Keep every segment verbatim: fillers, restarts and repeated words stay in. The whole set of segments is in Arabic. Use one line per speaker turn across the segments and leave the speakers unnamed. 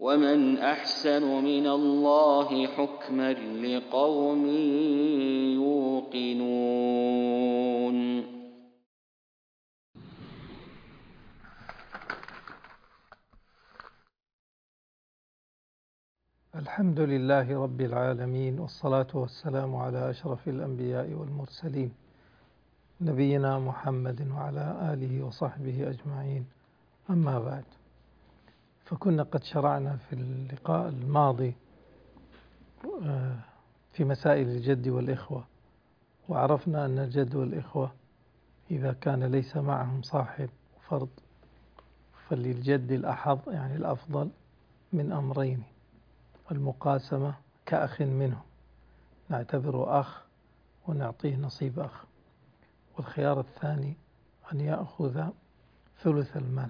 ومن أحسن من الله حكما لقوم يوقنون.
الحمد لله رب العالمين، والصلاة والسلام على أشرف الأنبياء والمرسلين نبينا محمد وعلى آله وصحبه أجمعين. أما بعد، فكنا قد شرعنا في اللقاء الماضي في مسائل الجد والإخوة، وعرفنا أن الجد والإخوة إذا كان ليس معهم صاحب فرض فللجد الأحظ، يعني الأفضل من أمرين: المقاسمة كأخ منه، نعتبره أخ ونعطيه نصيب أخ، والخيار الثاني أن يأخذ ثلث المال.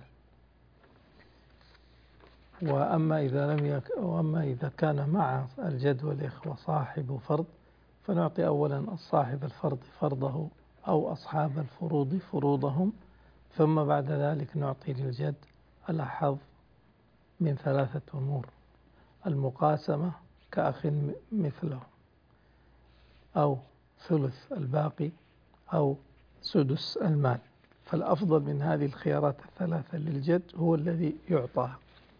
وأما إذا لم يك... وأما إذا كان مع الجد والإخوة صاحب فرض، فنعطي أولا الصاحب الفرض فرضه أو أصحاب الفروض فروضهم، ثم بعد ذلك نعطي للجد الأحظ من ثلاثة أمور: المقاسمة كأخ مثله، أو ثلث الباقي، أو سدس المال. فالأفضل من هذه الخيارات الثلاثة للجد هو الذي يعطاها.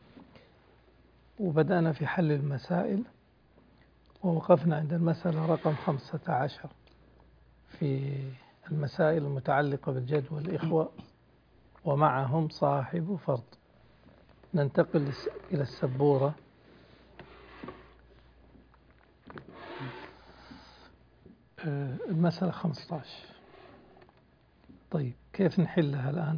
وبدأنا في حل المسائل، ووقفنا عند المسألة رقم خمسة عشر في المسائل المتعلقة بالجد والإخوة ومعهم صاحب فرض. ننتقل إلى السبورة. المسألة خمسة عشر. طيب، كيف نحلها الآن؟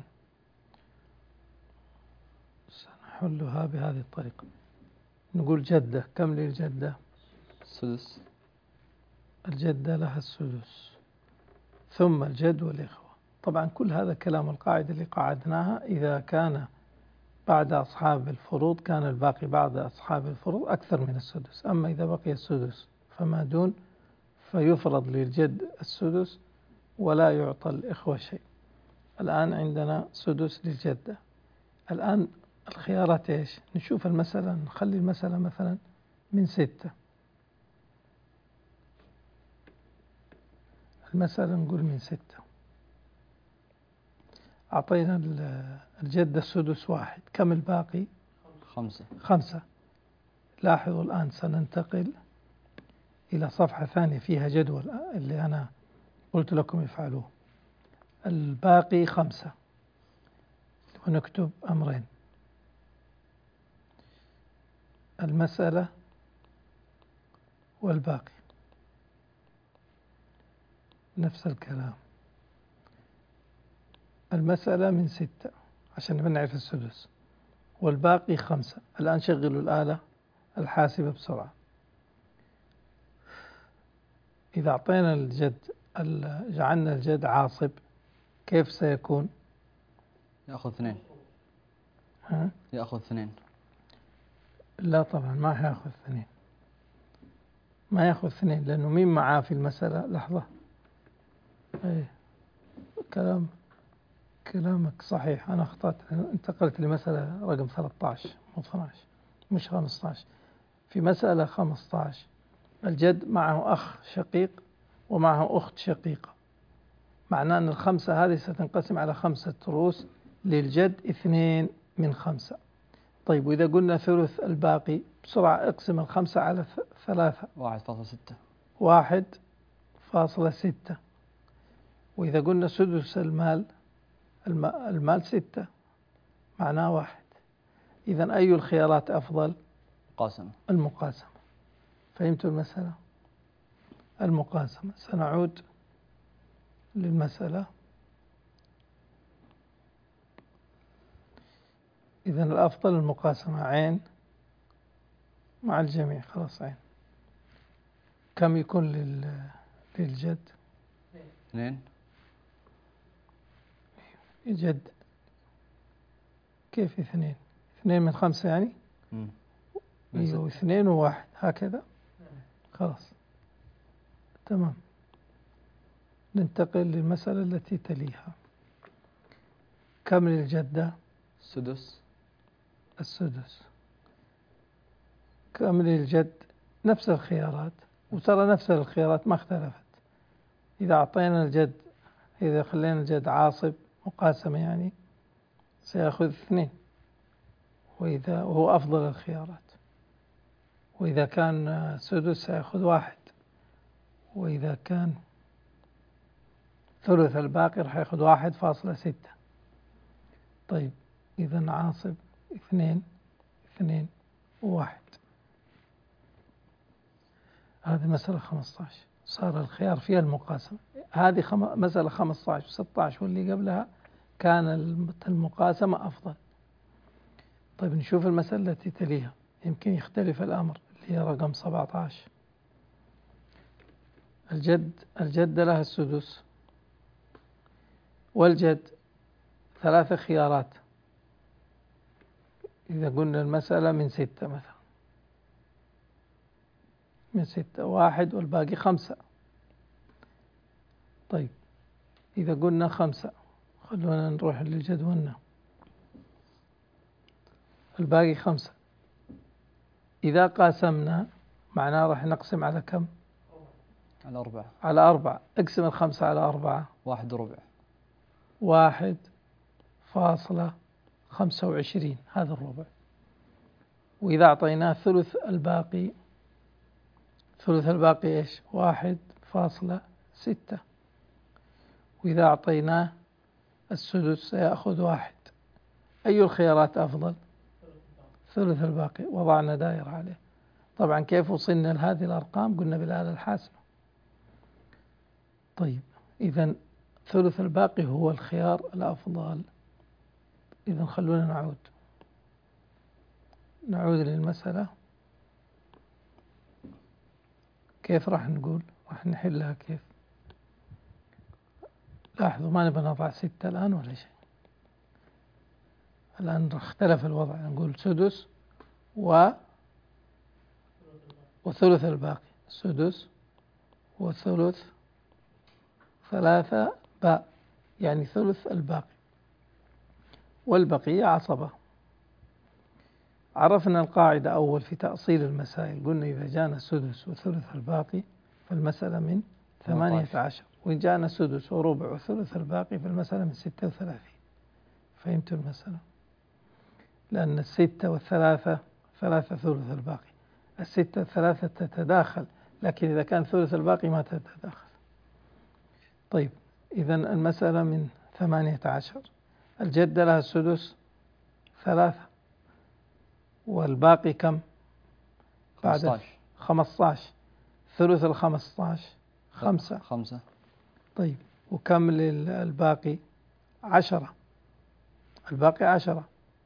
سنحلها بهذه الطريقة. نقول جدة، كم للجدة؟
السدس.
الجدة لها السدس، ثم الجد والإخوة. طبعا كل هذا كلام القاعدة اللي قعدناها: إذا كان بعد أصحاب الفروض كان الباقي بعد أصحاب الفروض أكثر من السدس. أما إذا بقي السدس فما دون فيفرض للجد السدس ولا يعطى الإخوة شيء. الآن عندنا سدس للجدة. الآن الخيارات إيش؟ نشوف المسألة، نخلي المسألة مثلا من ستة. المسألة نقول من ستة. أعطينا الجدة السدس واحد، كم الباقي؟
خمسة.
خمسة. لاحظوا الآن سننتقل إلى صفحة ثانية فيها جدول اللي أنا قلت لكم افعلوه. الباقي خمسة، ونكتب أمرين: المسألة والباقي. نفس الكلام. المسألة من ستة عشان بنعرف السدس، والباقي خمسة. الآن شغلوا الآلة الحاسبة بسرعة. إذا أعطينا الجد جعلنا الجد عاصب، كيف سيكون؟
يأخذ اثنين.
ها؟
يأخذ اثنين.
لا طبعا ما يأخذ اثنين، ما يأخذ اثنين، لأنه مين معاه في المسألة؟ لحظة. ايه، كلام كلامك صحيح، أنا أخطأت، انتقلت لمسألة رقم ثلاثة عشر مو اثني عشر، مش خمسة عشر. في مسألة خمسة عشر الجد معه أخ شقيق ومعه أخت شقيقة، معناه أن الخمسة هذه ستنقسم على خمسة رؤوس، للجد اثنين من خمسة. طيب، وإذا قلنا ثلث الباقي، بسرعة اقسم الخمسة على ثلاثة.
واحد فاصلة ستة.
واحد فاصلة ستة. وإذا قلنا سدس المال، المال ستة، معناه واحد. إذن أي الخيارات أفضل؟
مقاسمة.
المقاسمة. فهمتوا المسألة؟ المقاسمة. سنعود للمسألة. إذن الأفضل المقاسمة. عين مع الجميع، خلاص عين. كم يكون لل... للجد؟
اثنين.
الجد كيف اثنين؟ اثنين من خمسة يعني؟
امم
ايوه، اثنين وواحد هكذا. خلاص تمام. ننتقل للمسألة التي تليها. كم للجدة؟
السدس.
السدس. كامل الجد نفس الخيارات، وترى نفس الخيارات ما اختلفت. إذا أعطينا الجد، إذا خلينا الجد عاصب مقاسمة يعني سيأخذ اثنين، وإذا وهو أفضل الخيارات. وإذا كان سدس سيأخذ واحد، وإذا كان ثلث الباقي راح يأخذ واحد فاصلة ستة. طيب إذا عاصب اثنين اثنين وواحد. هذه مسألة خمسة عشر، صار الخيار فيها المقاسمة. هذه خم... مسألة خمسة عشر وستة عشر واللي قبلها كان المقاسمة أفضل. طيب نشوف المسألة التي تليها، يمكن يختلف الأمر، اللي هي رقم سبعة عشر. الجد الجد لها السدس، والجد ثلاث خيارات. إذا قلنا المسألة من ستة مثلا، من ستة واحد والباقي خمسة. طيب إذا قلنا خمسة، خلونا نروح لجدولنا، الباقي خمسة. إذا قاسمنا معناه راح نقسم على كم؟
على أربعة.
على أربعة. اقسم الخمسة على أربعة.
واحد وربع.
واحد فاصلة خمسة وعشرين، هذا الربع. وإذا أعطيناه ثلث الباقي، ثلث الباقي إيش؟ واحد فاصلة ستة. وإذا أعطيناه السدس سيأخذ واحد. أي الخيارات أفضل؟ ثلث الباقي. وضعنا دائرة عليه. طبعا كيف وصلنا لهذه الأرقام؟ قلنا بالآلة الحاسبة. طيب إذا ثلث الباقي هو الخيار الأفضل. إذا خلونا نعود نعود للمسألة. كيف راح نقول؟ راح نحلها كيف؟ لاحظوا ما نبغى نضع ستة الآن ولا شيء. الآن اختلف الوضع، نقول سدس و وثلث الباقي. سدس وثلث ثلاثة باء، يعني ثلث الباقي، والبقية عصبة. عرفنا القاعدة أول في تأصيل المسائل، قلنا إذا جانا سدس وثلث الباقي فالمسألة من ثمانية عشر، وإن جانا سدس وربع وثلث الباقي فالمسألة من ستة وثلاثين. فهمتوا المسألة؟ لأن الستة والثلاثة ثلاثة ثلث الباقي، الستة والثلاثة تتداخل، لكن إذا كان ثلث الباقي ما تتداخل. طيب إذا المسألة من ثمانية عشر. الجدة لها السدس ثلاثة، والباقي كم؟
بعد
خمسة عشر. ثلث الخمسة عشر خمسة.
خمسة.
طيب وكم للباقي؟ عشرة. الباقي عشرة.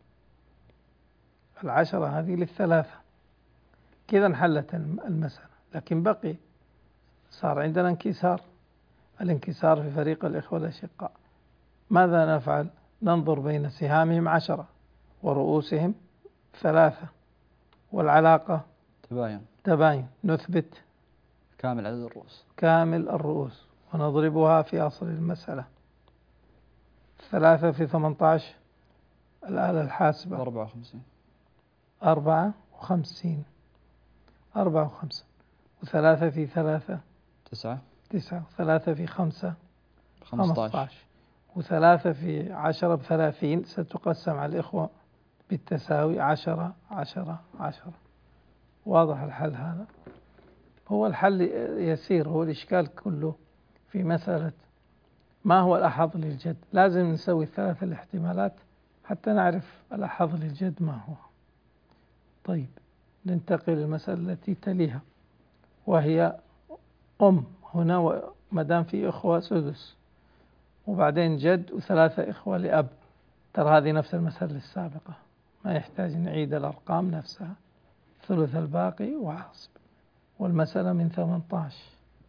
العشرة هذه للثلاثة. كذا انحلت المسألة، لكن بقي صار عندنا انكسار. الانكسار في فريق الإخوة الأشقاء. ماذا نفعل؟ ننظر بين سهامهم عشرة ورؤوسهم ثلاثة، والعلاقة
تباين.
تباين. نثبت
كامل عدد الرؤوس.
كامل الرؤوس ونضربها في أصل المسألة. ثلاثة في ثمانية عشر، الآلة الحاسبة.
أربعة وخمسين.
أربعة وخمسين. أربعة وخمسين. وثلاثة في ثلاثة
تسعة.
تسعة. ثلاثة في خمسة
خمسة عشر.
وثلاثة في عشرة بثلاثين، ستقسم على الإخوة بالتساوي. عشرة عشرة عشرة. واضح الحل هذا؟ هو الحل يسير. هو الإشكال كله في مسألة ما هو الأحظ للجد. لازم نسوي الثلاث الاحتمالات حتى نعرف الأحظ للجد ما هو. طيب ننتقل للمسألة التي تليها، وهي أم. هنا مدام في إخوة سدس، وبعدين جد وثلاثة إخوة لأب. ترى هذه نفس المسألة السابقة، ما يحتاج نعيد الأرقام نفسها. ثلث الباقي وعاصب. والمسألة من ثمانية عشر.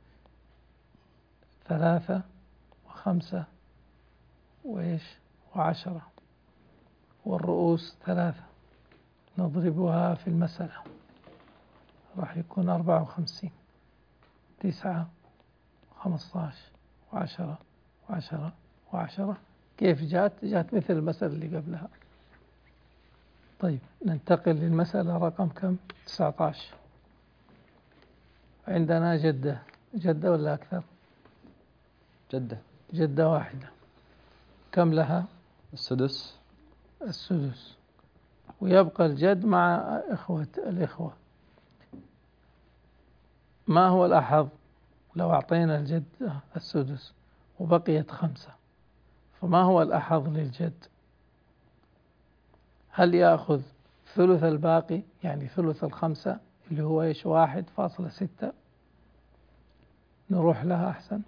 ثلاثة وخمسة وإيش وعشرة، والرؤوس ثلاثة. نضربها في المسألة راح يكون أربعة وخمسين. تسعة خمسة عشر وعشرة وعشرة وعشرة. كيف جات؟ جات مثل المسألة اللي قبلها. طيب ننتقل للمسألة رقم كم؟ تسعة عشر. عندنا جدة، جدة ولا أكثر؟
جدة.
جدة واحدة. كم لها؟
السدس.
السدس. ويبقى الجد مع إخوة الإخوة. ما هو الأحظ لو أعطينا الجد السدس وبقيت خمسة؟ فما هو الأحظ للجد؟ هل يأخذ ثلث الباقي يعني ثلث الخمسة اللي هو إيش؟ واحد فاصلة ستة. نروح لها أحسن.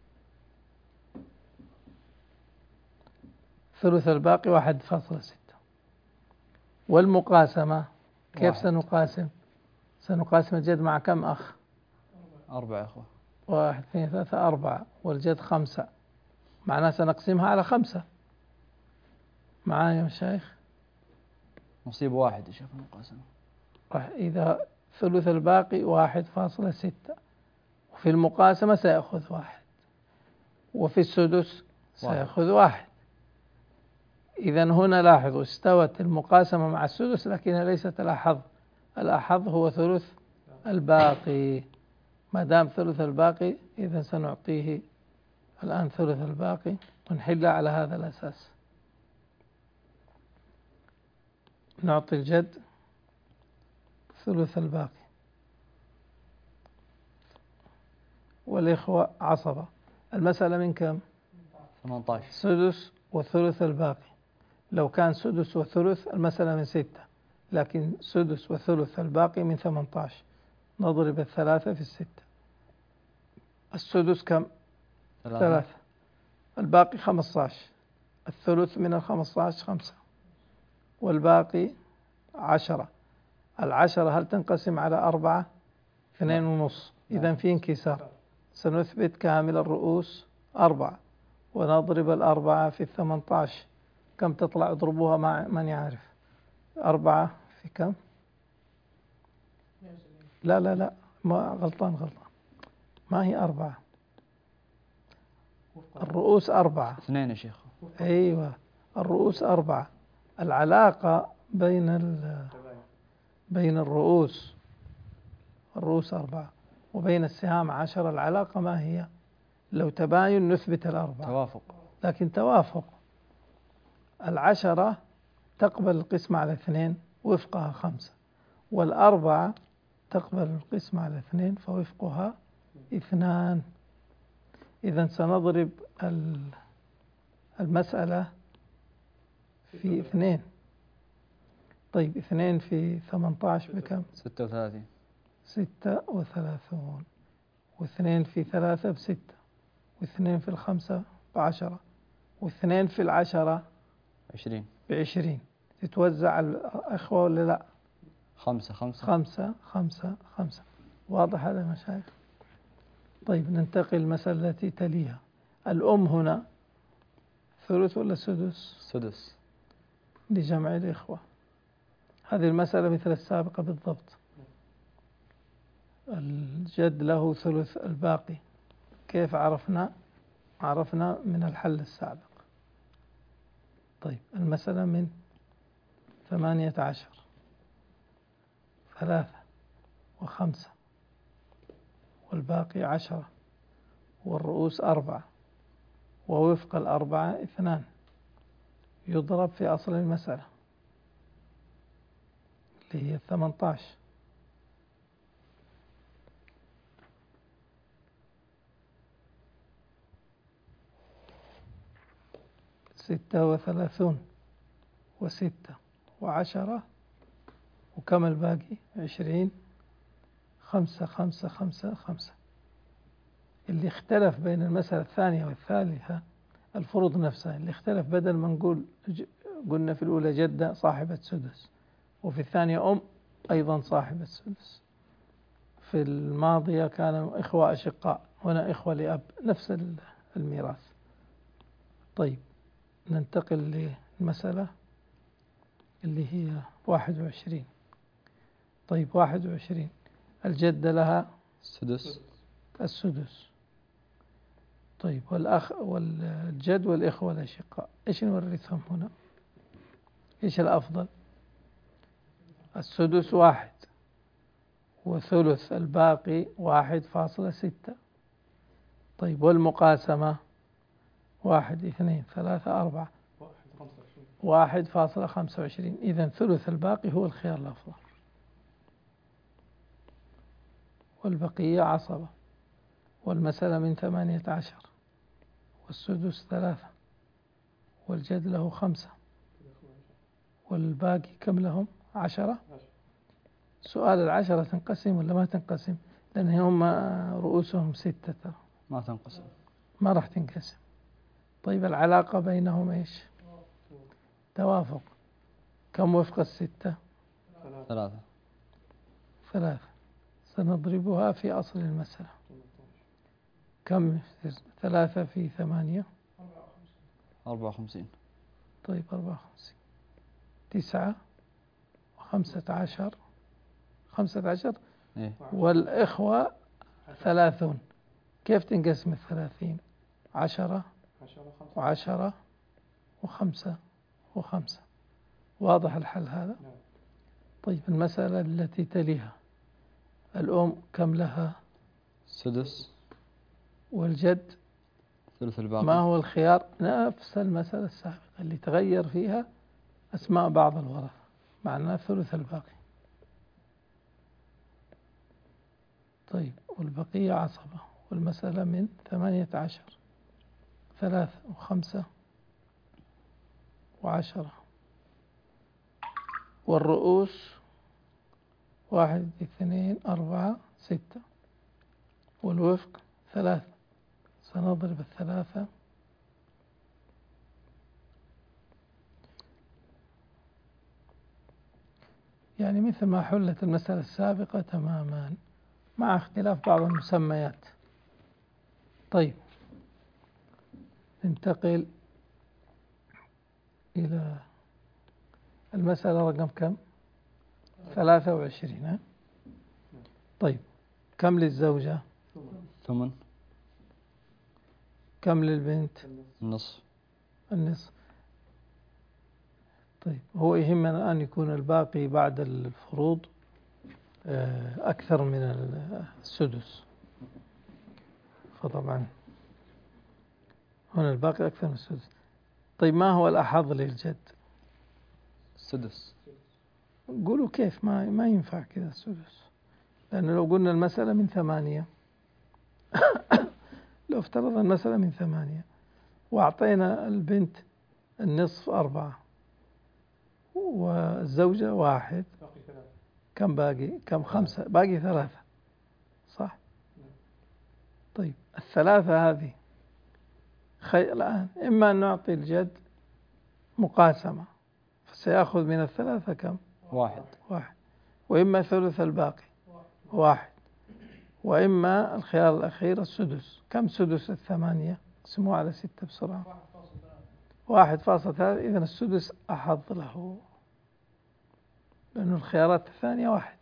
ثلث الباقي واحد فاصلة ستة. والمقاسمة كيف
واحد.
سنقاسم؟ سنقاسم الجد مع كم أخ؟
أربع أخوة.
واحد اثنين ثلاثة أربعة، والجد خمسة، معناه سنقسمها على خمسة. معايا يا مشايخ؟
نصيب واحد يا شيخ المقاسمة.
إذا ثلث الباقي واحد فاصلة ستة، وفي المقاسمة سيأخذ واحد، وفي السدس سيأخذ واحد. إذن هنا لاحظوا استوت المقاسمة مع السدس لكنها ليست الأحظ. الأحظ هو ثلث الباقي. ما دام ثلث الباقي إذن سنعطيه الآن ثلث الباقي ونحل على هذا الأساس. نعطي الجد ثلث الباقي والإخوة عصبة. المسألة من كم؟
ثمانية عشر.
سدس وثلث الباقي. لو كان سدس وثلث المسألة من ستة، لكن سدس وثلث الباقي من ثمانية عشر. نضرب الثلاثة في الستة. السدس كم؟
ثلاثة.
ثلاثة. الباقي خمسة عشر. الثلث من الخمسة عشر خمسة، والباقي عشرة. العشرة هل تنقسم على أربعة؟ اثنين ونص. إذن في انكسار. سنثبت كامل الرؤوس أربعة، ونضرب الأربعة في الثمانية عشر. كم تطلع؟ اضربوها مع من يعرف. أربعة في كم؟ لا لا لا ما غلطان غلطان ما هي أربعة. الرؤوس أربعة.
اثنين يا شيخ.
أيوة الرؤوس أربعة. العلاقة بين ال بين الرؤوس الرؤوس أربعة وبين السهام عشرة. العلاقة ما هي؟ لو تباين نثبت الأربعة.
توافق.
لكن توافق. العشرة تقبل القسمة على اثنين وفقها خمسة، والأربعة تقبل القسمة على اثنين فوفقها اثنان. إذن سنضرب المسألة في اثنين. طيب اثنين في ثمانية عشر بكم؟
ستة وثلاثين.
ستة وثلاثون. واثنين في ثلاثة بستة، واثنين في الخمسة بعشرة، واثنين في العشرة
عشرين.
بعشرين. تتوزع على الأخوة ولا لا؟
خمسة خمسة.
خمسة خمسة خمسة. واضح هذا يا مشايخ؟ طيب ننتقل المسألة التي تليها. الأم هنا ثلث ولا سدس؟
سدس.
لجمع الإخوة. هذه المسألة مثل السابقة بالضبط. الجد له ثلث الباقي. كيف عرفنا؟ عرفنا من الحل السابق. طيب المسألة من ثمانية عشر. ثلاثة وخمسة والباقي عشرة والرؤوس أربعة ووفق الأربعة اثنان. يضرب في أصل المسألة اللي هي ثمانية عشر. ستة وثلاثون وستة وعشرة وكم الباقي؟ عشرين. خمسة خمسة خمسة خمسة. اللي اختلف بين المسألة الثانية والثالثة الفروض نفسها. اللي اختلف بدل ما نقول قلنا في الأولى جدة صاحبة سدس، وفي الثانية أم أيضا صاحبة سدس. في الماضية كانوا إخوة أشقاء، هنا إخوة لأب، نفس الميراث. طيب ننتقل للمسألة اللي هي واحد وعشرين. طيب واحد وعشرين الجدة لها
السدس.
السدس. طيب والأخ والجد والإخوة الأشقاء إيش نورثهم هنا؟ إيش الأفضل؟ السدس واحد، وثلث الباقي واحد فاصلة ستة. طيب والمقاسمة واحد اثنين ثلاثة أربعة واحد فاصلة خمسة وعشرين. إذن ثلث الباقي هو الخيار الأفضل، والبقية عصبة. والمسألة من ثمانية عشر، والسدس ثلاثة، والجد له خمسة، والباقي كم لهم؟ عشرة. سؤال العشرة تنقسم ولا ما تنقسم؟ لأن هم رؤوسهم ستة ترى.
ما تنقسم.
ما راح تنقسم. طيب العلاقة بينهم إيش؟ توافق. كم وفق الستة؟
ثلاثة.
ثلاثة. سنضربها في أصل المسألة. كم؟ ثلاثة في ثمانية
أربعة وخمسين.
طيب أربعة وخمسين. تسعة وخمسة عشر. خمسة عشر.
إيه؟
والإخوة ثلاثون. كيف تنقسم الثلاثين؟ عشرة وعشرة وخمسة وخمسة. واضح الحل هذا؟ طيب المسألة التي تليها، الأم كم لها؟
سدس.
والجد
ثلث الباقي.
ما هو الخيار؟ نفس المسألة السابقة اللي تغير فيها أسماء بعض الورثة، معناه ثلث الباقي. طيب والبقية عصبة. والمسألة من ثمانية عشر، ثلاثة وخمسة وعشرة. والرؤوس واحد اثنين أربعة ستة، والوفق ثلاثة. سنضرب الثلاثة يعني مثل ما حلت المسألة السابقة تماما، مع اختلاف بعض المسميات. طيب ننتقل إلى المسألة رقم كم؟ ثلاثة وعشرين. ها؟ طيب كم للزوجة؟
ثمن.
كم للبنت؟
النصف.
النصف. طيب هو يهمنا أن يكون الباقي بعد الفروض أكثر من السدس، فطبعا هنا الباقي أكثر من السدس. طيب ما هو الأحظ للجد؟
السدس.
قولوا كيف؟ ما ما ينفع كذا السدس، لأنه لو قلنا المسألة من ثمانية لو افترضنا المسألة من ثمانية وأعطينا البنت النصف أربعة والزوجة واحد، كم باقي؟ كم؟ خمسة. باقي ثلاثة، صح؟ طيب الثلاثة هذه خي... الآن إما أن نعطي الجد مقاسمة فسيأخذ من الثلاثة كم؟
واحد.
واحد. وإما ثلث الباقي واحد، وإما الخيار الأخير السدس. كم سدس الثمانية؟ اقسموه على ستة بسرعة. واحد فاصلة ثلاثة. إذن السدس أحظ له، لأن الخيارات الثانية واحد،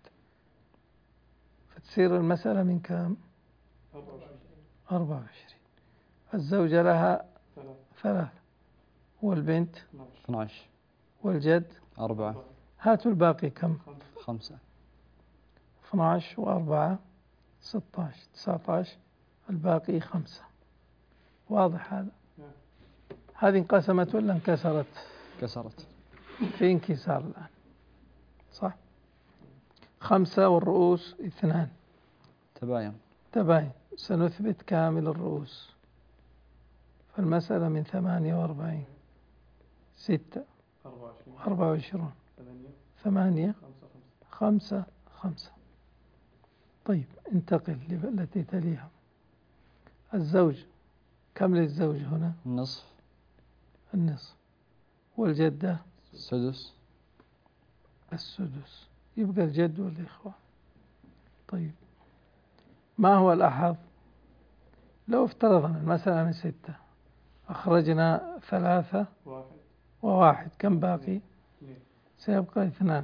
فتصير المسألة من كم؟ أربعة وعشرين. الزوجة لها ثلاثة، والبنت
اثنى عشر،
والجد
أربعة.
هاتوا الباقي كم؟
خمسة.
اثنى عشر وأربعة ستة عشر، تسعة عشر. الباقي خمسة. واضح هذا؟ هذه انقسمت ولا انكسرت؟
كسرت.
في انكسار الآن، صح؟ خمسة والرؤوس اثنان.
تباين.
تباين. سنثبت كامل الرؤوس. فالمسألة من ثمانية وأربعين، ستة، أربعة وعشرون، ثمانية، خمسة، خمسة. طيب انتقل التي تليها. الزوج كم للزوج هنا؟
النصف.
النصف. والجدة
السدس.
السدس. يبقى الجد والإخوة. طيب ما هو الأحظ؟ لو افترضنا المسألة من ستة أخرجنا ثلاثة وواحد، كم باقي؟ سيبقى اثنان.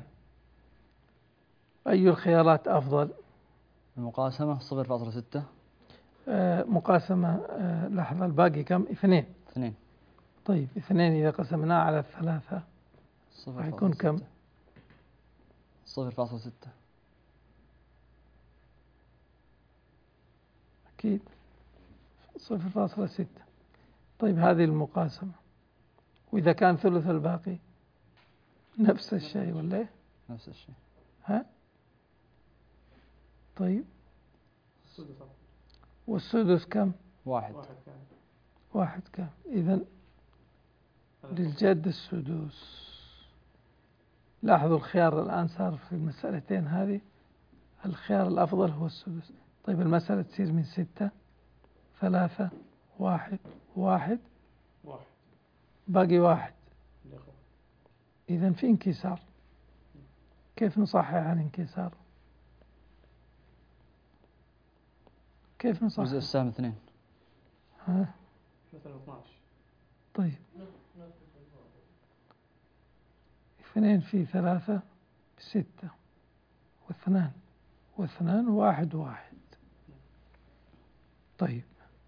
أي الخيارات أفضل؟
المقاسمة صفر فاصلة ستة.
آه مقاسمة. آه لحظة، الباقي كم؟ اثنين.
اثنين.
طيب اثنين إذا قسمناه على الثلاثة راح يكون كم؟
صفر فاصلة ستة.
أكيد صفر فاصلة ستة. طيب هذه المقاسمة، وإذا كان ثلث الباقي نفس الشيء ولا إيه؟
نفس الشيء.
ها؟ طيب والسدس كم؟
واحد.
واحد كم؟ إذن للجد السدس. لاحظوا الخيار الآن صار في المسألتين هذه الخيار الأفضل هو السدس. طيب المسألة تصير من ستة ثلاثة واحد واحد باقي واحد، إذن في انكسار. كيف نصحح عن انكسار؟ كيف نصحح؟
جزء السهم اثنين.
ها؟ طيب اثنين في ثلاثة بستة، واثنان واثنان واحد واحد. طيب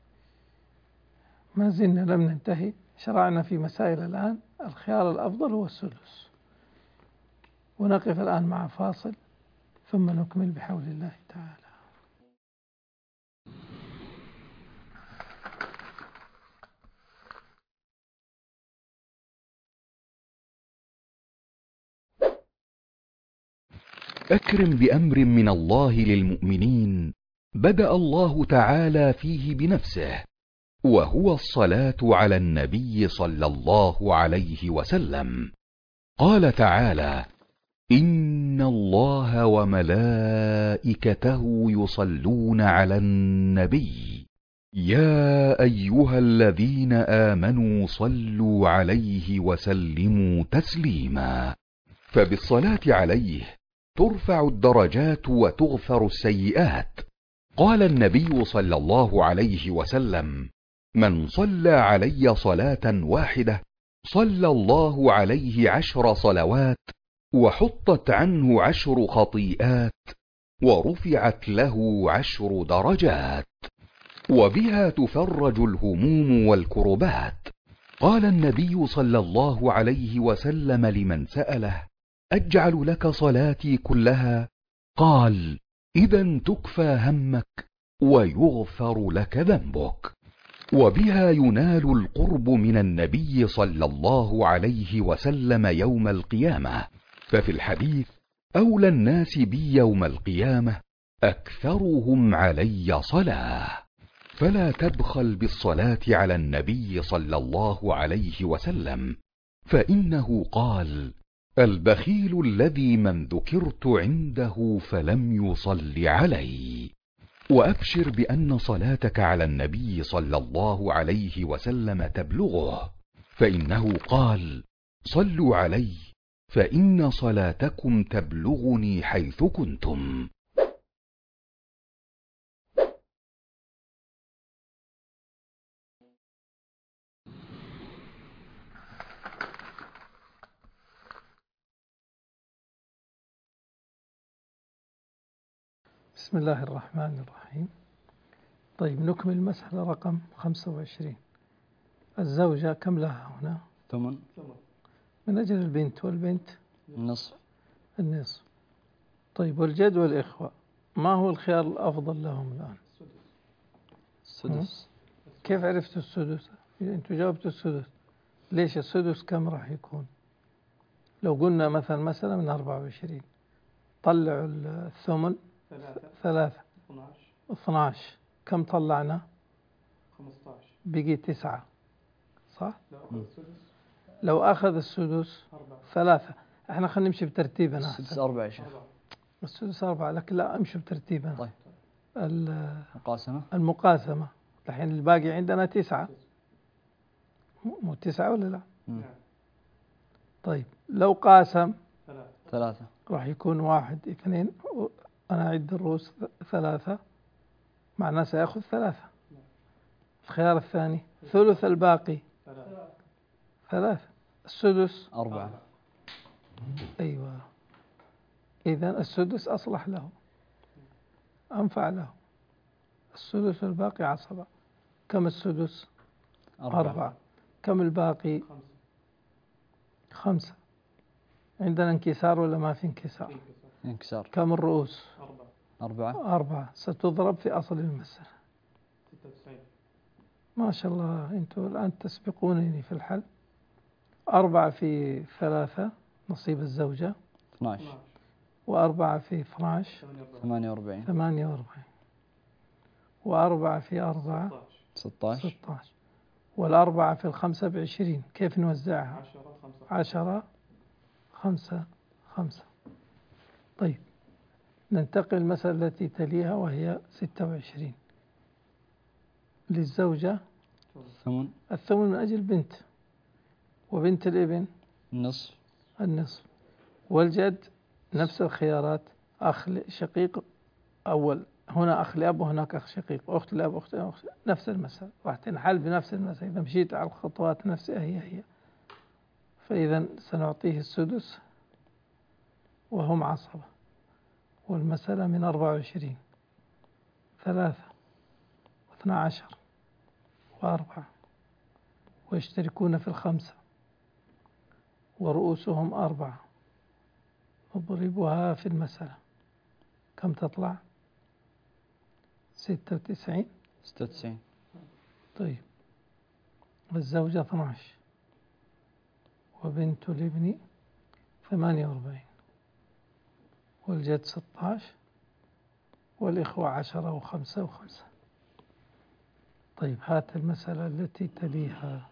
ما زلنا لم ننتهي، شرعنا في مسائل الآن. الخيار الأفضل هو السدس، ونقف الآن مع فاصل ثم نكمل بحول الله تعالى.
أكرم بأمر من الله للمؤمنين بدأ الله تعالى فيه بنفسه، وهو الصلاة على النبي صلى الله عليه وسلم. قال تعالى: إن الله وملائكته يصلون على النبي يا أيها الذين آمنوا صلوا عليه وسلموا تسليما. فبالصلاة عليه ترفع الدرجات وتغفر السيئات. قال النبي صلى الله عليه وسلم: من صلى علي صلاة واحدة صلى الله عليه عشر صلوات، وحطت عنه عشر خطيئات، ورفعت له عشر درجات، وبها تفرج الهموم والكربات. قال النبي صلى الله عليه وسلم لمن سأله: أجعل لك صلاتي كلها؟ قال: إذا تكفى همك ويغفر لك ذنبك. وبها ينال القرب من النبي صلى الله عليه وسلم يوم القيامة. ففي الحديث: أولى الناس بي يوم القيامة أكثرهم علي صلاة. فلا تبخل بالصلاة على النبي صلى الله عليه وسلم، فإنه قال: البخيل الذي من ذكرت عنده فلم يصل علي. وأبشر بأن صلاتك على النبي صلى الله عليه وسلم تبلغه، فإنه قال: صلوا علي فإن صلاتكم تبلغني حيث كنتم.
بسم الله الرحمن الرحيم. طيب نكمل المسألة رقم خمسة وعشرين. الزوجة كم لها هنا؟
ثمن.
من أجل البنت، والبنت
النصف.
النصف. طيب والجد والإخوة ما هو الخيار الأفضل لهم الآن؟
السدس.
كيف عرفتوا السدس؟ أنتوا جاوبتوا السدس، ليش السدس كم راح يكون؟ لو قلنا مثلا مثلا من أربعة وعشرين طلعوا الثمن ثلاثة اثنا عشر، كم طلعنا؟
خمسة عشر،
بقي تسعة، صح؟
م.
لو أخذ السدس ثلاثة. احنا خلينا نمشي بترتيبنا.
السدس أربعة يا شيخ.
السدس أربعة، لكن لا امشي بترتيبنا.
طيب.
المقاسمة.
مقاسمة.
المقاسمة الحين الباقي عندنا تسعة، مو تسعة ولا لا؟
م.
طيب لو قاسم
ثلاثة
راح يكون واحد اثنين، أنا أعد الرؤوس ثلاثة، معناه سيأخذ ثلاثة. الخيار الثاني ثلث الباقي ثلاثة، السدس
أربعة.
أيوة، إذن السدس أصلح له، أنفع له. السدس الباقي عصبة. كم السدس؟
أربعة.
أربعة. كم الباقي؟ خمسة. عندنا انكسار ولا ما في انكسار؟
انكسار.
كم الرؤوس؟
أربعة.
أربعة.
أربعة. ستضرب في أصل المسألة.
ستة وتسعين.
ما شاء الله أنتم الآن تسبقونني في الحل. أربعة في ثلاثة نصيب الزوجة،
اثنا عشر.
وأربعة في اثنا عشر
ثمانية وأربعين.
ثمانية وأربعين، وأربعة في أربعة
ستة عشر.
ستة عشر، والأربعة في الخمسة بعشرين. كيف نوزعها؟
عشرة خمسة.
عشرة خمسة خمسة. طيب ننتقل المسألة التي تليها وهي ستة وعشرين. للزوجة
ثمن.
الثمن من أجل بنت، وبنت الابن
النصف.
النصف، والجد نفس الخيارات، أخ شقيق أول، هنا أخ لأب وهناك أخ شقيق، أخت لأب أخت أخت نفس المسألة، راح تنحل بنفس المسألة إذا مشيت على الخطوات نفسها هي هي. فإذا سنعطيه السدس وهم عصبة، والمسألة من أربعة وعشرين، ثلاثة واثنا عشر وأربعة، ويشتركون في الخمسة، ورؤوسهم أربعة. نضربها في المسألة كم تطلع؟ ستة وتسعين.
ستة وتسعين.
طيب والزوجة اثنا عشر، وبنت الابن ثمانية وأربعين، والجد ستة عشر، والإخوة عشرة وخمسة وخمسة. طيب هات المسألة التي تليها.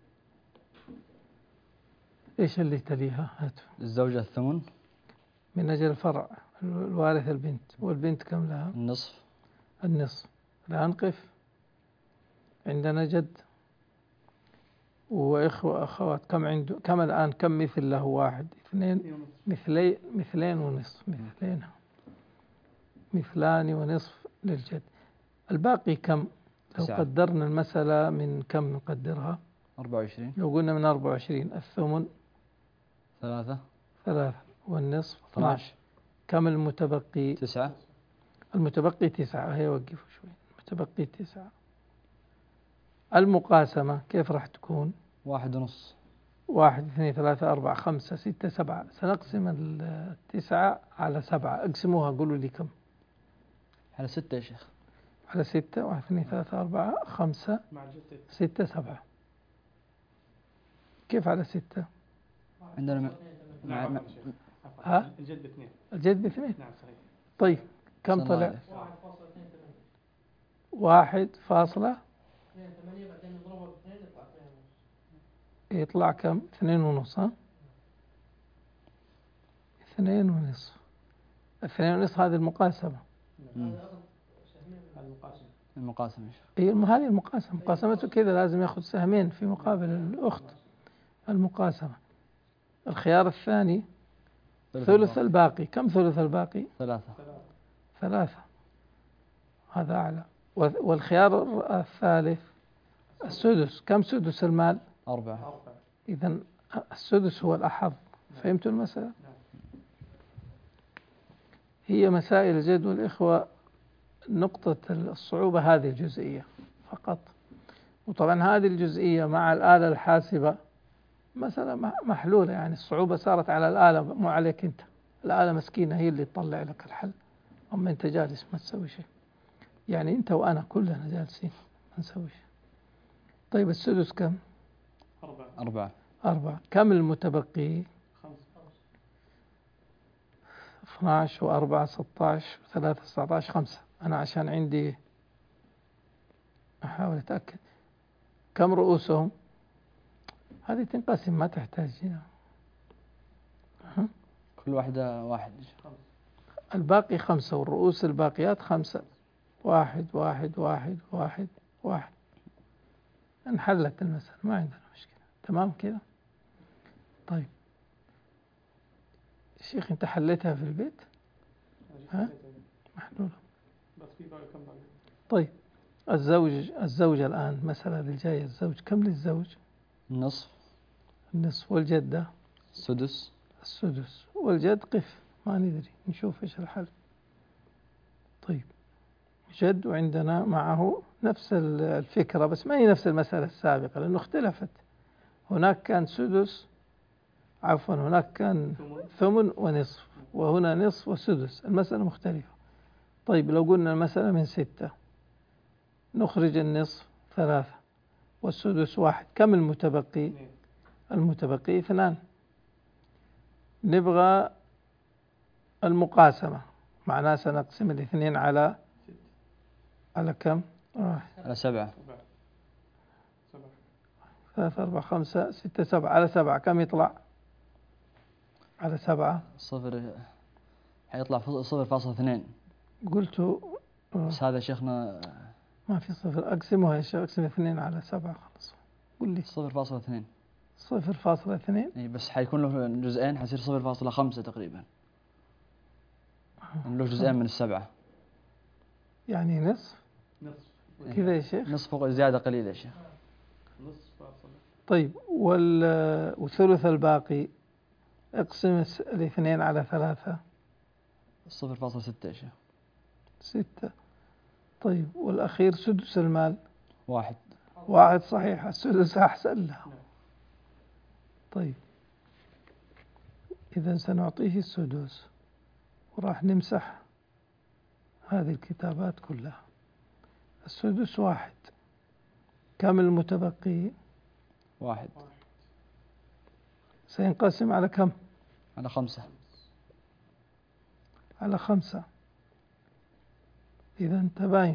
إيش اللي تليها؟ هات.
الزوجة الثمن
من أجل الفرع الوارث البنت، والبنت كم لها؟
النصف.
النصف. الآن قف، عندنا جد وإخوة أخوات، كم عنده؟ كم الآن؟ كم مثل له؟ واحد اثنين مثلي مثلين ونصف، مثلين مثلان ونصف للجد. الباقي كم؟ لو
تسعة.
قدرنا المسألة من كم نقدرها؟
أربعة وعشرين.
لو قلنا من أربعة وعشرين، الثمن
ثلاثة.
ثلاثة، والنصف
اثنا
اثنا
عشر.
عشر. كم المتبقي؟
تسعة.
المتبقي تسعة. هيا وقفوا شوي. المتبقي تسعة. المقاسمة كيف راح تكون؟
واحد ونص.
واحد اثنين ثلاثة أربعة خمسة ستة سبعة. سنقسم التسعة على سبعة. اقسموها، قولوا لي كم؟
على ستة يا شيخ.
على ستة. واحد اثنين ثلاثة أربعة خمسة
مع الجد
ستة سبعة. كيف على ستة؟
عندنا م... مع...
نعم.
مع...
ها؟
الجد باثنين.
الجد باثنين.
نعم صحيح.
طيب كم
صنع
طلع؟
عليه.
واحد فاصلة يطلع كم؟ اثنين ونص. ها؟ اثنين ونصف. اثنين ونصف هذه المقاسمة.
مم.
المقاسمة.
المقاسمة يا شيخ.
هي الم- هذه المقاسمة. مقاسمته كذا، لازم يأخذ سهمين في مقابل الأخت. المقاسمة. الخيار الثاني ثلث الباقي. كم ثلث الباقي؟
ثلاثة.
ثلاثة. هذا أعلى. والخيار الثالث السدس. كم سدس المال؟
أربعة.
أربعة.
إذن السدس هو الأحظ. فهمتوا المسألة؟ هي مسائل الجد والإخوة نقطة الصعوبة هذه الجزئية فقط. وطبعا هذه الجزئية مع الآلة الحاسبة مسألة محلولة، يعني الصعوبة صارت على الآلة مو عليك أنت. الآلة مسكينة هي اللي تطلع لك الحل، أما أنت جالس ما تسوي شيء. يعني أنت وأنا كلنا جالسين ما نسوي شيء. طيب السدس كم؟
أربعة.
أربعة.
أربعة. كم المتبقي؟
خمسة.
اثنا عشر وأربعة ستة عشر وثلاثة تسعة عشر خمسة. أنا عشان عندي أحاول أتأكد كم رؤوسهم. هذه تنقسم ما تحتاج هنا.
كل واحدة واحد.
الباقي خمسة، والرؤوس الباقيات خمسة. واحد واحد واحد واحد واحد. انحلت المسألة، ما عندنا مشكلة. تمام كذا. طيب الشيخ أنت حليتها في البيت؟ ها؟ محلولة.
بس في باقي كم باقي؟
طيب الزوج الزوجة الآن مسألة الجاية. الزوج كم للزوج؟
النصف.
النصف. والجدة؟
السدس.
السدس. والجد قف ما ندري، نشوف إيش الحل. طيب جد وعندنا معه نفس الفكرة، بس ما هي نفس المسألة السابقة لأنه اختلفت. هناك كان سدس عفوا هناك كان ثمن ونصف، وهنا نصف وسدس، المسألة مختلفة. طيب لو قلنا المسألة من ستة، نخرج النصف ثلاثة والسدس واحد، كم المتبقي؟ المتبقي اثنان. نبغى المقاسمة، معناه سنقسم الاثنين على على كم؟ واحد
على سبعة.
سبعة.
ثلاثة أربعة خمسة ستة سبعة، على سبعة كم يطلع؟ على سبعة
صفر حيطلع صفر فاصلة اثنين.
قلت
بس هذا شيخنا
ما في صفر، أقسمها يا شيخ، أقسم اثنين على سبعة خلاص. قل لي
صفر فاصلة اثنين.
صفر فاصلة اثنين.
اي بس حيكون له جزئين، حيصير صفر فاصلة خمسة تقريبا. له جزئين من السبعة.
يعني نصف
نصف.
كذا يا شيخ.
نصف زيادة قليلة يا شيخ.
نصف فاصلة.
طيب وال والثلث الباقي اقسم الاثنين على ثلاثة.
صفر فاصلة ستة يا شيخ.
ستة. طيب والأخير سدس المال.
واحد.
واحد صحيح، السدس أحسن له. طيب إذا سنعطيه السدس وراح نمسح هذه الكتابات كلها. السدس واحد، كم المتبقي؟
واحد.
سينقسم على كم؟
على خمسة.
على خمسة. إذا تباين،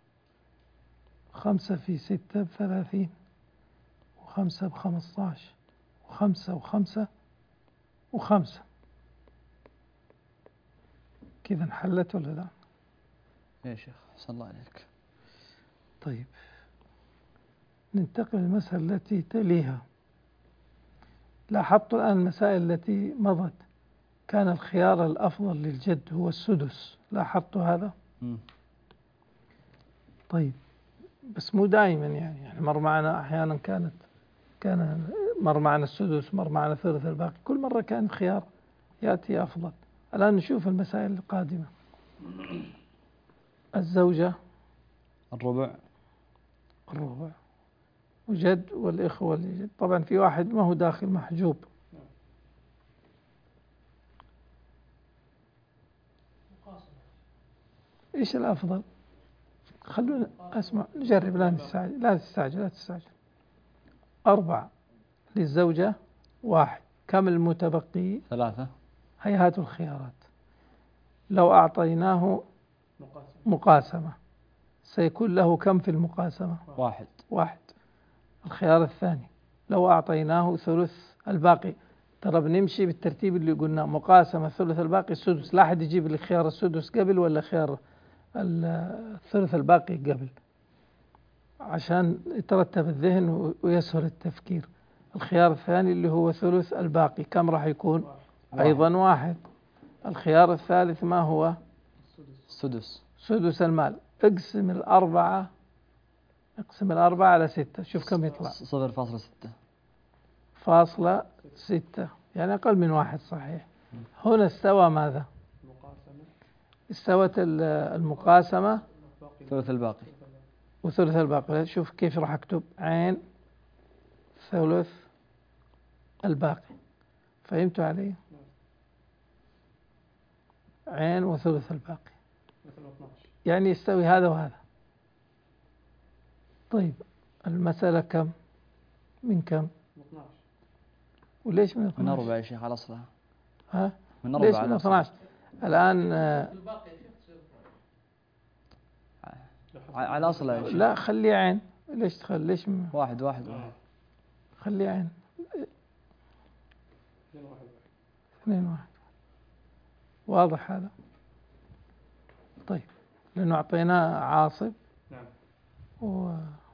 خمسة في ستة بثلاثين، وخمسة بخمسة عشر، وخمسة وخمسة وخمسة. كذا انحلت ولا لا؟
يا شيخ صلى الله عليك.
طيب ننتقل للمسألة التي تليها. لاحظت الآن المسائل التي مضت كان الخيار الأفضل للجد هو السدس، لاحظت هذا؟
مم.
طيب بس مو دائما، يعني يعني مر معنا أحيانا كانت كان مر معنا السدس، مر معنا ثلث الباقي، كل مرة كان الخيار يأتي أفضل. الآن نشوف المسائل القادمة. الزوجة
الربع.
الربع، وجد والإخوة لجد. طبعا في واحد ما هو داخل محجوب. إيش الأفضل؟ خلونا أسمع نجرب، لا تستعجل لا تستعجل لا تستعجل. أربعة للزوجة، واحد، كم المتبقي؟
ثلاثة.
هيهات الخيارات. لو أعطيناه مقاسمة سيكون له كم في المقاسمة؟
واحد.
واحد. الخيار الثاني لو أعطيناه ثلث الباقي، ترى بنمشي بالترتيب اللي قلنا، مقاسمة ثلث الباقي السدس، لا أحد يجيب لي خيار السدس قبل ولا خيار الثلث الباقي قبل، عشان يترتب الذهن ويسهل التفكير. الخيار الثاني اللي هو ثلث الباقي كم راح يكون؟
واحد.
أيضا واحد. الخيار الثالث ما هو؟
سدس.
سدس المال. اقسم الأربعة اقسم الأربعة على ستة، شوف كم يطلع.
صفر فاصلة ستة.
فاصلة ستة، يعني أقل من واحد صحيح. هنا استوى ماذا؟ استوت المقاسمة
ثلث الباقي
وثلث الباقي. شوف كيف راح أكتب، عين ثلث الباقي. فهمتوا علي؟ عين وثلث الباقي، يعني يستوي هذا وهذا. طيب المسألة كم؟ من كم؟ وليش من اثناشر؟
من أربعة يا شيخ على أصلها.
ها؟
من أربعة
ليش
على
من
أصلها.
اثناشر؟ الآن آه
على أصلها يا شيخ.
لا خلي عين. ليش تخلي ليش م...
واحد واحد واحد.
خلي عين. اثنين واحد. واضح هذا؟ طيب لأنه أعطيناه عاصب.
نعم.
و...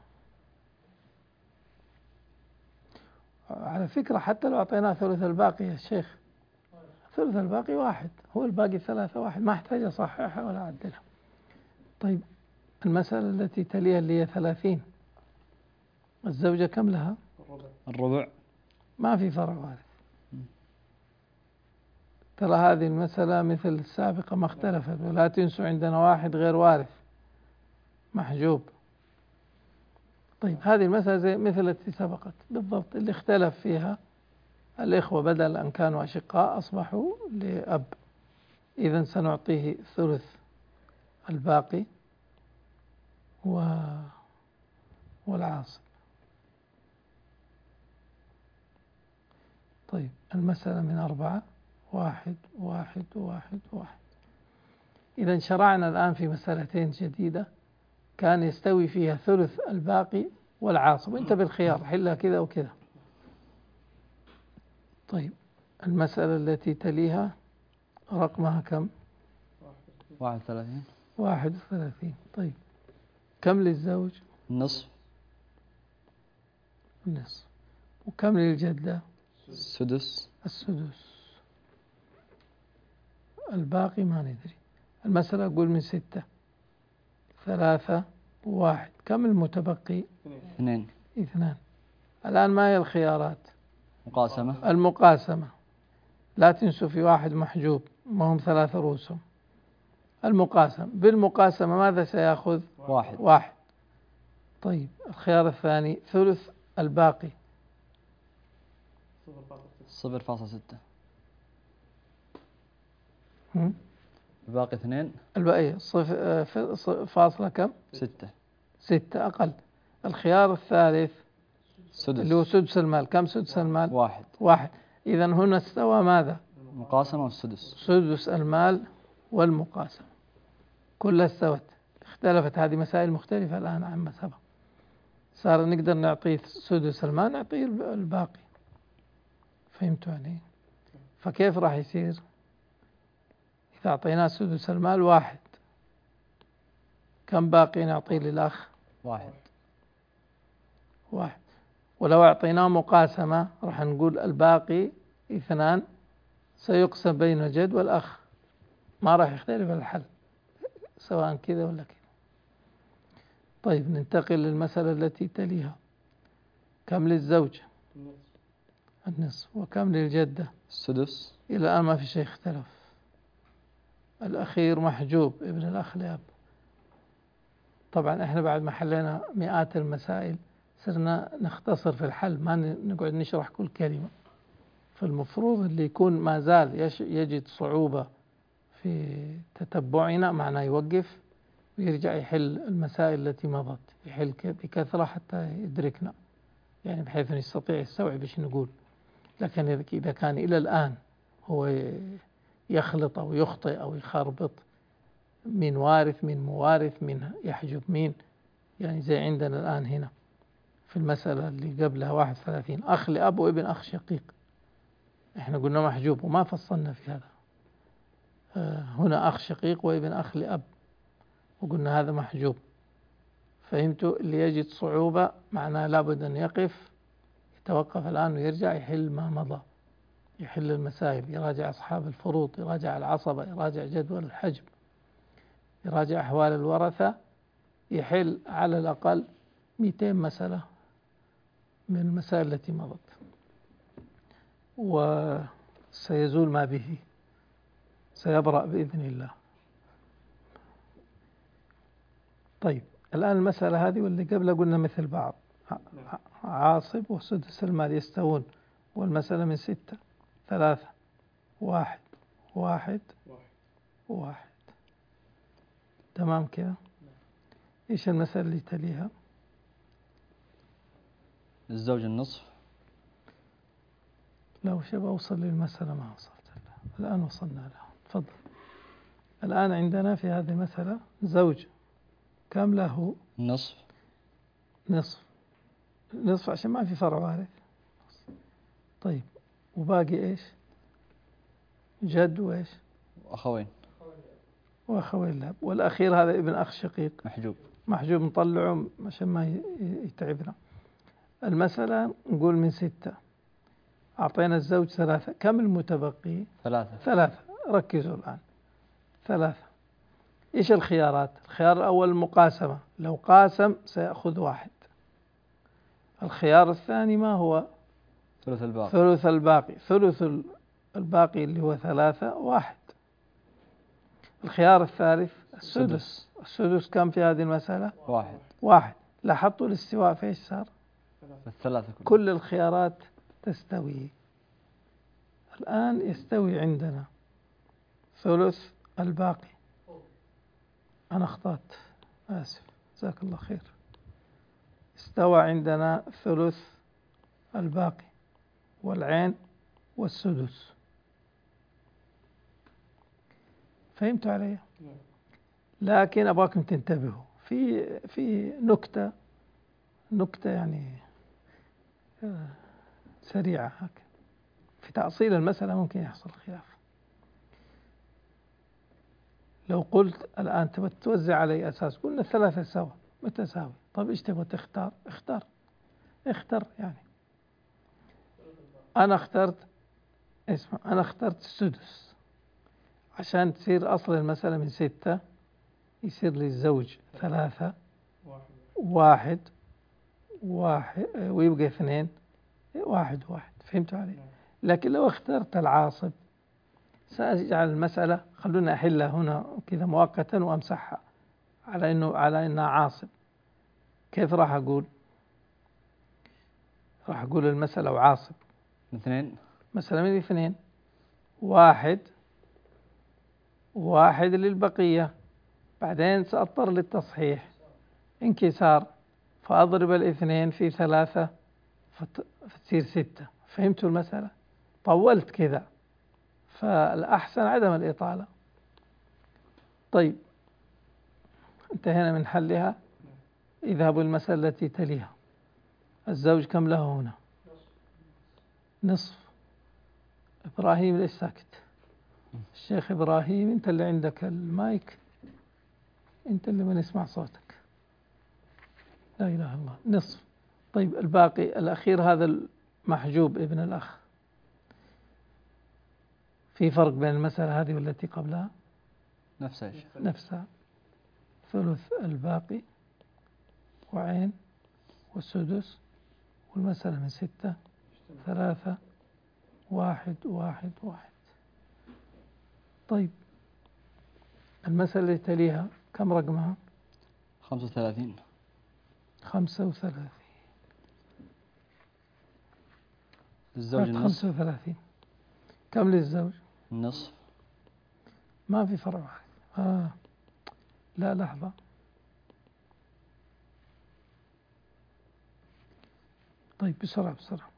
على فكرة حتى لو أعطيناه ثلث الباقي يا شيخ، ثلث الباقي واحد، هو الباقي ثلاثة واحد، ما أحتاج أصححها ولا أعدلها. طيب المسألة التي تليها اللي هي ثلاثين، الزوجة كم لها؟
الربع.
ما في فرع وارث. ترى هذه المسألة مثل السابقة ما اختلفت، ولا تنسوا عندنا واحد غير وارث محجوب. طيب هذه المسألة زي مثل التي سبقت بالضبط، اللي اختلف فيها الإخوة بدل أن كانوا أشقاء أصبحوا لأب، إذن سنعطيه ثلث الباقي و والعاصب. طيب المسألة من أربعة، واحد واحد واحد واحد. إذا شرعنا الآن في مسألتين جديدة كان يستوي فيها ثلث الباقي والعاصب، وانت بالخيار حلها كذا وكذا. طيب المسألة التي تليها رقمها كم؟
واحد وثلاثين.
واحد وثلاثين. طيب كم للزوج؟
النصف.
النصف. وكم للجدة؟
السدس.
السدس. الباقي ما ندري. المسألة أقول من ستة، ثلاثة، واحد. كم المتبقي؟
اثنين.
اثنان. الآن ما هي الخيارات؟
مقاسمة.
المقاسمة. لا تنسوا في واحد محجوب، ما هم ثلاثة رؤوسهم. المقاسمة، بالمقاسمة ماذا سيأخذ؟
واحد.
واحد. طيب الخيار الثاني ثلث الباقي.
صفر فاصلة ستة.
هم؟
الباقي اثنين.
الباقي صفر فاصلة كم؟
ستة.
ستة أقل. الخيار الثالث
سدس.
اللي هو سدس المال. كم سدس المال؟
واحد.
واحد. إذن هنا استوى ماذا؟
مقاسمة والسدس.
سدس المال والمقاسمة كلها استوت. اختلفت هذه مسائل مختلفة الآن عن ما سبق. صار نقدر نعطيه سدس المال، نعطيه الباقي. فهمتوا علي؟ فكيف راح يصير؟ إذا أعطيناه سدس المال واحد، كم باقي نعطيه للأخ؟
واحد.
واحد. ولو أعطيناه مقاسمة راح نقول الباقي اثنان، سيقسم بين الجد والأخ، ما راح يختلف الحل سواء كذا ولا كذا. طيب ننتقل للمسألة التي تليها. كم للزوج؟ النصف. وكم للجدة؟
السدس.
إلى الآن ما في شيء اختلف. الأخير محجوب ابن الأخ لأب. طبعا احنا بعد ما حلينا مئات المسائل صرنا نختصر في الحل، ما نقعد نشرح كل كلمة. فالمفروض اللي يكون ما زال يجد صعوبة في تتبعنا معناه يوقف ويرجع يحل المسائل التي مضت، يحل بكثرة حتى يدركنا، يعني بحيث أن يستطيع يستوعب ايش نقول. لكن إذا كان إلى الآن هو يخلط أو يخطئ أو يخربط، من وارث من موارث من يحجب مين، يعني زي عندنا الآن هنا في المسألة اللي قبلها واحد ثلاثين، أخ لأب وابن أخ شقيق. احنا قلنا محجوب وما فصلنا في هذا. آه هنا أخ شقيق وابن أخ لأب وقلنا هذا محجوب. فهمتوا؟ اللي يجد صعوبة معناه لابد أن يقف، يتوقف الآن ويرجع يحل ما مضى، يحل المسائل، يراجع أصحاب الفروض، يراجع العصبة، يراجع جدول الحجب، يراجع أحوال الورثة، يحل على الأقل مئتين مسألة من المسائل التي مضت، وسيزول ما به، سيبرأ بإذن الله. طيب الآن المسألة هذه واللي قبل قلنا مثل بعض، عاصب وسدس المال يستوون، والمسألة من ستة، ثلاثة، واحد، واحد، واحد. تمام كذا؟ إيش المسألة اللي تليها؟
الزوج النصف.
لو شبه أوصل للمسألة ما وصلت لها، الآن وصلنا لها. تفضل. الآن عندنا في هذه المسألة زوج كم له؟
نصف.
نصف. نصف عشان ما في فرع وارث. طيب وباقي إيش؟ جد وإيش؟
وأخوين.
وأخوين لأب. والأخير هذا ابن أخ شقيق
محجوب.
محجوب نطلعه عشان ما يتعبنا. المسألة نقول من ستة، أعطينا الزوج ثلاثة، كم المتبقي؟
ثلاثة.
ثلاثة. ركزوا الآن. ثلاثة. إيش الخيارات؟ الخيار الأول المقاسمة، لو قاسم سيأخذ واحد. الخيار الثاني ما هو؟
ثلث الباقي.
ثلث الباقي. ثلث الباقي اللي هو ثلاثة واحد. الخيار الثالث السدس. السدس كم في هذه المسألة؟
واحد.
واحد. لاحظتوا الاستواء في ايش صار؟
الثلاثة كلها.
كل الخيارات تستوي. الآن يستوي عندنا ثلث الباقي. أنا أخطأت، آسف، جزاك الله خير. استوى عندنا ثلث الباقي والعين والسدس. فهمتوا علي؟ لكن أبغاكم تنتبهوا في في نكتة نكتة يعني سريعة هكذا في تأصيل المسألة ممكن يحصل خلاف. لو قلت الآن تبغى توزع علي أساس، قلنا الثلاثة سوا متساوي، طيب إيش تبغى تختار؟ اختار اختر يعني. أنا اخترت اسمع أنا اخترت السدس عشان تصير أصل المسألة من ستة يصير لي الزوج ثلاثة واحد واحد ويبقى اثنين واحد واحد. فهمتوا علي؟ لكن لو اخترت العاصب سأجعل المسألة، خلونا أحلها هنا كذا مؤقتا وأمسحها على إنه على إنها عاصب. كيف راح أقول؟ راح أقول المسألة وعاصب
اثنين،
مسألة من اثنين، واحد واحد للبقية، بعدين سأضطر للتصحيح انكسار، فأضرب الاثنين في ثلاثة فتصير ستة. فهمتوا المسألة؟ طولت كذا، فالأحسن عدم الإطالة. طيب انتهينا من حلها. اذهبوا المسألة التي تليها. الزوج كم له هنا؟ نصف. إبراهيم ليش ساكت؟ الشيخ إبراهيم أنت اللي عندك المايك، أنت اللي ما نسمع صوتك. لا إله إلا الله. نصف. طيب الباقي الأخير هذا المحجوب ابن الأخ، في فرق بين المسألة هذه والتي قبلها؟
نفسها يا شيخ.
نفسها. ثلث الباقي وعين والسدس، والمسألة من ستة ثلاثة واحد واحد واحد. طيب المسألة اللي تليها كم رقمها؟
خمسة وثلاثين.
خمسة وثلاثين.
الزوج النصف.
خمسة وثلاثين. كم للزوج؟
النصف.
ما في فرع واحد. آه. لا لحظة، طيب بسرعة بسرعة.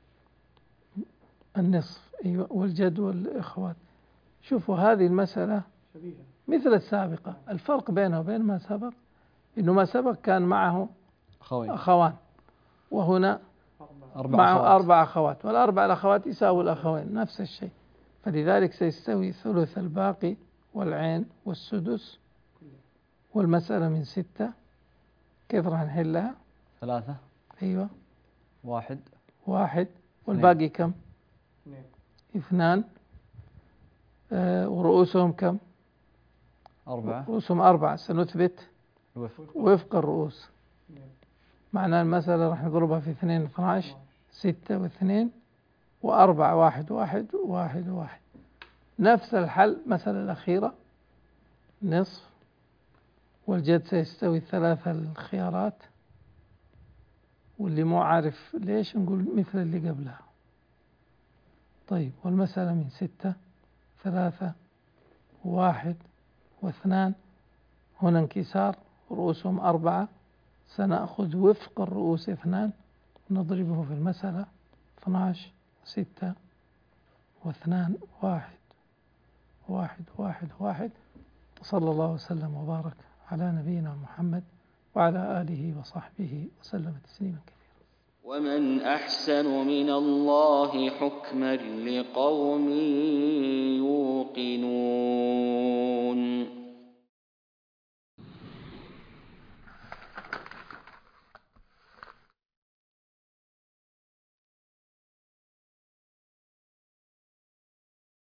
النصف أيوة، والجد والإخوات. شوفوا هذه المسألة مثل السابقة، الفرق بينه وبين ما سبق إنه ما سبق كان معه
أخوين.
أخوان، وهنا
أربع
معه
أخوات.
أربع أخوات، والأربع الأخوات يساوي الأخوين نفس الشيء، فلذلك سيستوي ثلث الباقي والعين والسدس، والمسألة من ستة. كيف راح نحلها؟
ثلاثة.
أيوة.
واحد.
واحد والباقي كم؟
اثنين.
اثنان. آه ورؤوسهم كم؟
أربعة.
رؤوسهم أربعة. سنثبت
وفق.
وفق الرؤوس. معنى المسألة راح نضربها في اثنين اثنى عشر. ستة واثنين وأربعة. واحد واحد واحد واحد. نفس الحل مسألة الأخيرة. نصف والجد سيستوي الثلاثة الخيارات، واللي مو عارف ليش نقول مثل اللي قبلها. طيب والمسألة من ستة ثلاثة واحد واثنان، هنا انكسار رؤوسهم أربعة، سنأخذ وفق الرؤوس اثنان نضربه في المسألة اثنى عشر. ستة واثنان واحد واحد واحد واحد. صلى الله وسلم وبارك على نبينا محمد وعلى آله وصحبه وسلم تسليما كثيرا.
ومن أحسن من الله حكما لقوم يوقنون.